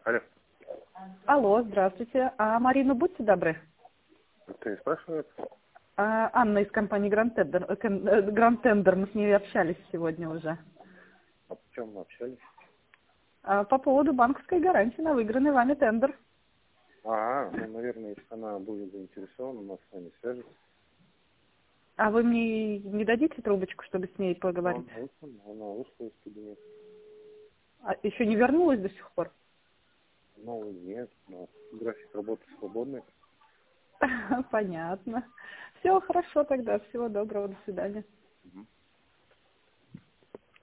Алло. Алло, здравствуйте. Марину, будьте добры. Кто спрашивает? Анна из компании Grand Tender. Мы с ней общались сегодня уже. А по чем мы общались? По поводу банковской гарантии на выигранный вами тендер. Наверное, если она будет заинтересована, она с вами свяжется. А вы мне не дадите трубочку, чтобы с ней поговорить? Она вышла из кабинета. Еще не вернулась до сих пор? Нет, но график работы свободный. Понятно. Все хорошо тогда. Всего доброго. До свидания. Угу.